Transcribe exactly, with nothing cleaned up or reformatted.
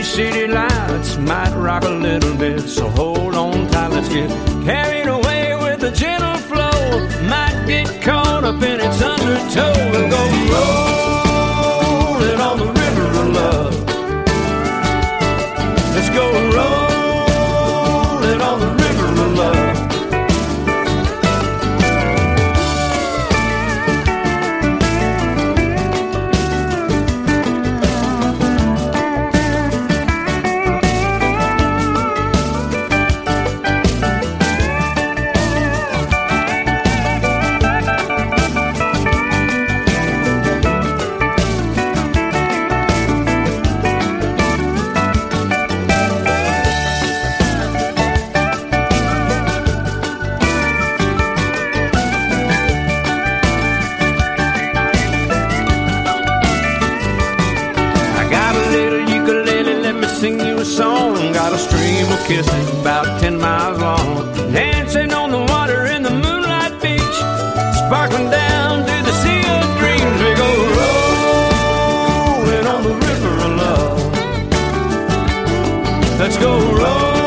these city lights might rock a little bit, so hold on tight, let's get carried away with the gentle flow. Might get caught up in its undertow. We'll go rolling on the river of love. Let's go rolling on the river of love. Sing you a song, got a stream of kisses about ten miles long, dancing on the water in the moonlight beach, sparkling down to the sea of dreams. We go rolling on the river of love. Let's go rolling